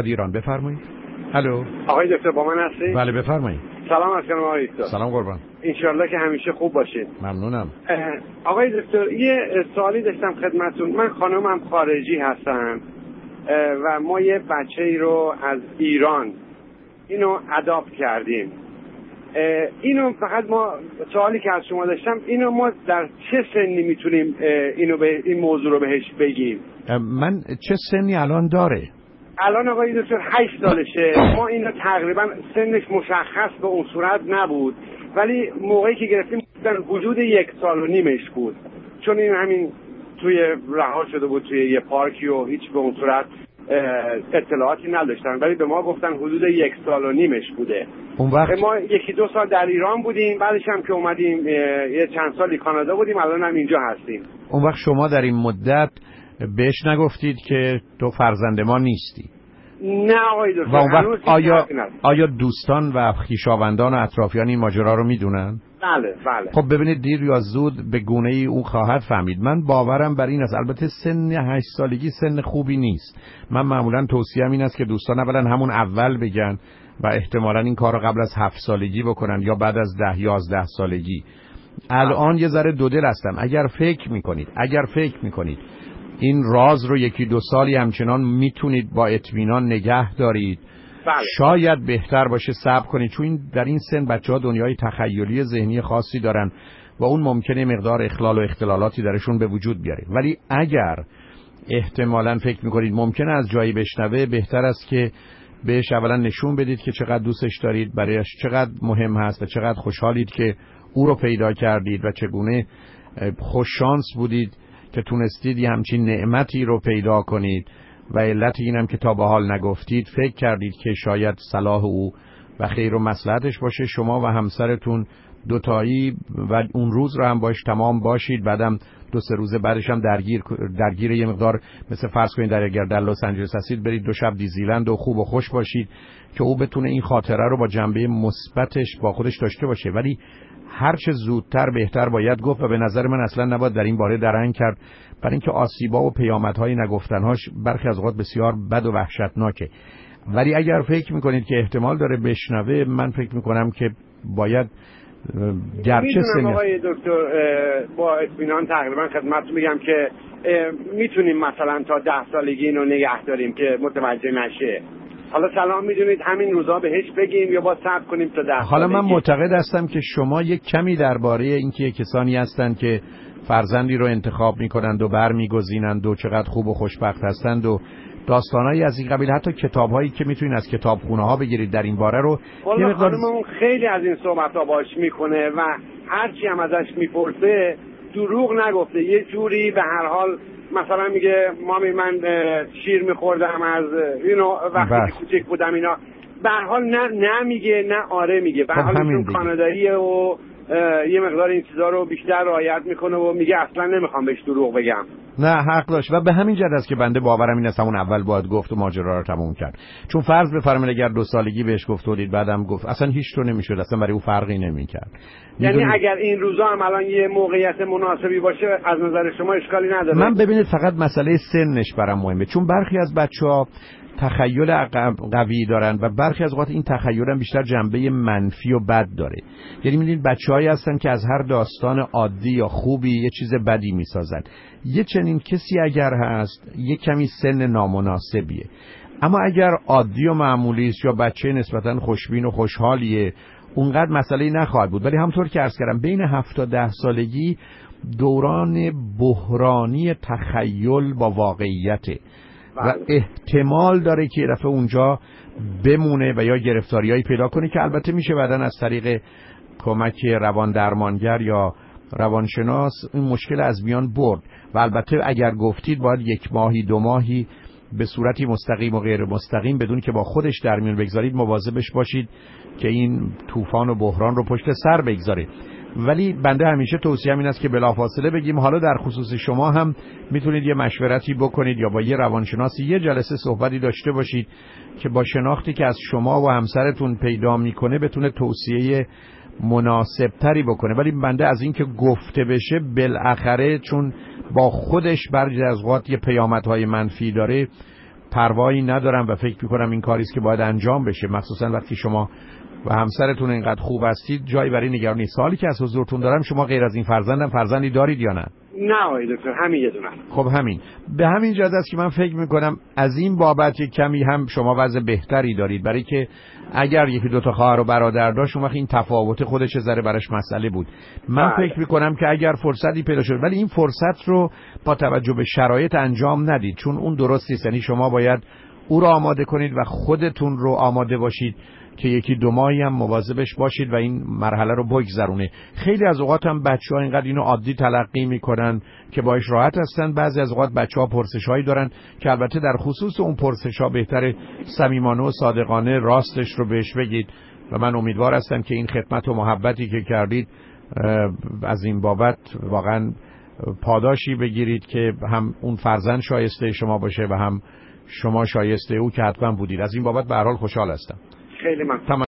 مشهد ایران. بفرمایید. الو آقای دکتر با من هستید؟ بله بفرمایید. سلام علیکم آقای دکتر. سلام قربان. انشالله که همیشه خوب باشید. ممنونم. آقای دکتر یه سوالی داشتم خدمتتون. من خانمم خارجی هستن و ما یه بچه‌ای رو از ایران اینو اداپت کردیم. اینو فقط ما سوالی که از شما داشتم اینو ما در چه سنی میتونیم این موضوع رو بهش بگیم؟ من چه سنی الان داره؟ الان آقای دکتر 8 سالشه. ما اینو تقریبا سنش مشخص به اون صورت نبود ولی موقعی که گرفتیم در حدود 1 سال و نیمش بود، چون این همین توی رها شده بود توی یه پارکی و هیچ به اون صورت اطلاعاتی نداشتن ولی به ما گفتن حدود 1 سال و نیمش بوده. اون وقت ما 1-2 سال در ایران بودیم، بعدش هم که اومدیم یه چند سالی کانادا بودیم، الان هم اینجا هستیم. اون وقت شما در این مدت بهش نگفتید که تو فرزند ما نیستی؟ نه آقای دکتر. و اون وقت آیا دوستان و خویشاوندان و اطرافیان این ماجرا رو میدونن؟ بله. خب ببینید دیر یا زود به گونه‌ای اون خواهد فهمید. من باورم بر این است. البته سن 8 سالگی سن خوبی نیست. من معمولا توصیه‌ام این است که دوستان اولا همون اول بگن و احتمالاً این کار رو قبل از 7 سالگی بکنن یا بعد از 10-11 سالگی. الان یه ذره دو دل هستم. اگر فکر میکنید این راز رو 1-2 سالی همچنان میتونید با اطمینان نگه دارید، بله. شاید بهتر باشه صبر کنید، چون در این سن بچه‌ها دنیای تخیلی ذهنی خاصی دارن و اون ممکنه مقدار اخلال و اختلالاتی درشون به وجود بیاره. ولی اگر احتمالاً فکر میکنید ممکنه از جایی بشنوه، بهتر است که بهش اولا نشون بدید که چقدر دوستش دارید، برایش چقدر مهم هست و چقدر خوشحالید که او رو پیدا کردید و چگونه خوش شانس بودید که تونستید یه همچین نعمتی رو پیدا کنید و علت اینم که تا به حال نگفتید فکر کردید که شاید صلاح او و خیر و مصلحتش باشه شما و همسرتون دوتایی و اون روز رو هم باش تمام باشید، بعدم 2-3 روز بعدش هم درگیر یه مقدار مثل فرض کنید اگر در لس آنجلس هستید برید 2 شب دیزیلند و خوب و خوش باشید که او بتونه این خاطره رو با جنبه مثبتش با خودش داشته باشه. ولی هر چه زودتر بهتر باید گفت و به نظر من اصلا نباید در این باره درنگ کرد، برای اینکه آسیبا و پیامدهای نگفتنهاش برخی از اوقات بسیار بد و وحشتناکه. ولی اگر فکر میکنید که احتمال داره بشنوه، من فکر میکنم که باید گرچه سنی آقای دکتر با اطمینان تقریبا خدمتتون میگم که میتونیم مثلا تا 10 سالگی اینو نگه داریم که متوجه نشه. حالا سلام میدونید همین روزا بهش بگیم یا با صبر کنیم تا 10 سالگی؟ حالا من معتقد هستم که شما یک کمی درباره اینکه کسانی هستند که فرزندی رو انتخاب میکنند و برمیگزینند و چقدر خوب و خوشبخت هستند و داستانایی از این قبیل، حتی کتاب‌هایی که میتونید از کتابخونه‌ها بگیرید در این باره رو یه مقدار خیلی از این صحبت‌ها باش میکنه و هرچی هم ازش میپرسه دروغ نگفته، یه جوری به هر حال مثلا میگه مامی من شیر میخوردم از وقتی که کوچک بودم اینا، به هر حال نه میگه نه آره میگه، به هر حال چون کاناداییه و یه مقدار این چیزا رو بیشتر رعایت میکنه و میگه اصلا نمیخوام بهش دروغ بگم. نه حق داشت و به همین جهت است که بنده باورم این است همون اول باید گفت و ماجرا رو تموم کرد. چون فرض بفرمایید اگر 2 سالگی بهش گفتید بعدم گفت اصلا هیچ طور نمیشد، اصلا برای او فرقی نمیکرد. یعنی اگر این روزا هم الان یه موقعیت مناسبی باشه از نظر شما اشکالی نداره؟ من ببینید فقط مسئله سنش برام مهمه، چون برخی از بچه‌ها تخیل قوی دارن و برخی از اوقات این تخیل هم بیشتر جنبه منفی و بد داره. یعنی می‌بینید بچه‌هایی هستن که از هر داستان عادی یا خوبی یه چیز بدی می‌سازن. یه چنین کسی اگر هست یه کمی سن نامناسبیه، اما اگر عادی و معمولی است یا بچه نسبتاً خوشبین و خوشحالیه اونقدر مسئله نخواهد بود. ولی همونطور که عرض کردم بین 7 تا 10 سالگی دوران بحرانی تخیل با واقعیته و احتمال داره که رفع اونجا بمونه و یا گرفتاریایی پیدا کنه که البته میشه بعدن از طریق کمک روان درمانگر یا روانشناس این مشکل از میان برد. و البته اگر گفتید باید 1 ماهی 2 ماهی به صورتی مستقیم و غیر مستقیم بدون که با خودش در میون بگذارید مواظبش باشید که این طوفان و بحران رو پشت سر بگذاره. ولی بنده همیشه توصیه‌ام این است که بلافاصله بگیم. حالا در خصوص شما هم میتونید یه مشورتی بکنید یا با یه روانشناسی یه جلسه صحبتی داشته باشید که با شناختی که از شما و همسرتون پیدا میکنه بتونه توصیه مناسب تری بکنه. ولی بنده از این که گفته بشه بالاخره چون با خودش برخی از اوقات یه پیامدهای منفی داره پروایی ندارم و فکر میکنم این کاری است که باید انجام بشه، مخصوصا وقتی شما و همسرتون اینقدر خوب هستید جایی برای نگرانی. سوالی که از حضورتون دارم، شما غیر از این فرزندی دارید یا نه؟ نه آقای دکتر، همین یه دونه. خب همین، به همین جهت است که من فکر میکنم از این بابت یک کمی هم شما وضع بهتری دارید، برای که اگر یکی دو تا خواهر و برادر داشت اون وقت این تفاوت خودش ذره براش مسئله بود. من فکر میکنم که اگر فرصتی پیدا شد، ولی این فرصت رو با توجه به شرایط انجام ندید، چون اون درست نیست. یعنی شما باید او رو آماده کنید و خودتون رو آماده باشید که یکی دو ماهی هم مواظبش باشید و این مرحله رو بگذرونه. خیلی از اوقات هم بچه‌ها اینقدر اینو عادی تلقی میکنن که باش راحت هستن. بعضی از اوقات بچه‌ها پرسش‌هایی دارن که البته در خصوص اون پرسش‌ها بهتره صمیمانه و صادقانه راستش رو بهش بگید و من امیدوار هستم که این خدمت و محبتی که کردید از این بابت واقعا پاداشی بگیرید که هم اون فرزند شایسته شما باشه و هم شما شایسته او که حتما بودید. از این بابت به هر حال خوشحال هستم. خیلی ممنون.